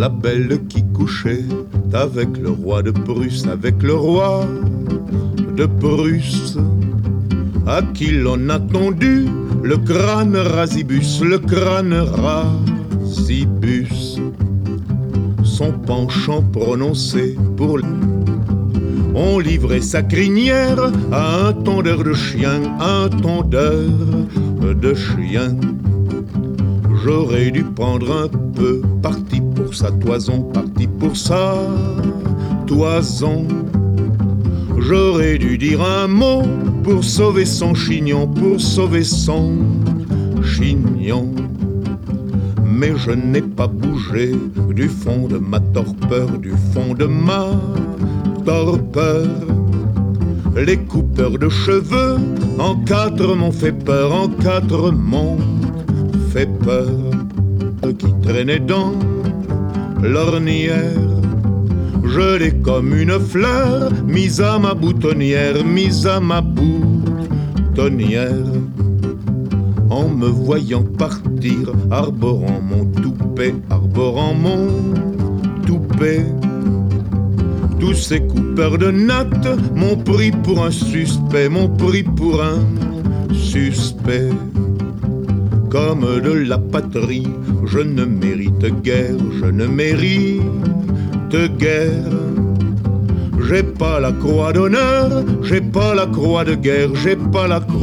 la belle qui couchait avec le roi de Prusse, avec le roi de Prusse, à qui l'on a tondu le crâne rasibus, le crâne rasibus. Son penchant prononcé pour on livrait sa crinière à un tondeur de chien, un tondeur de chien. J'aurais dû prendre un peu parti pour sa toison, parti pour sa toison. J'aurais dû dire un mot pour sauver son chignon, pour sauver son chignon. Mais je n'ai pas bougé du fond de ma torpeur, du fond de ma torpeur. Les coupeurs de cheveux en quatre m'ont fait peur, en quatre m'ont fait peur. Qui traînaient dans l'ornière, je l'ai comme une fleur mise à ma boutonnière, mise à ma boutonnière. En me voyant partir, arborant mon toupet, arborant mon toupet. Tous ces coupeurs de nattes m'ont pris pour un suspect, m'ont pris pour un suspect. Comme de la patrie, je ne mérite guère, je ne mérite guère. J'ai pas la croix d'honneur, j'ai pas la croix de guerre, j'ai pas la croix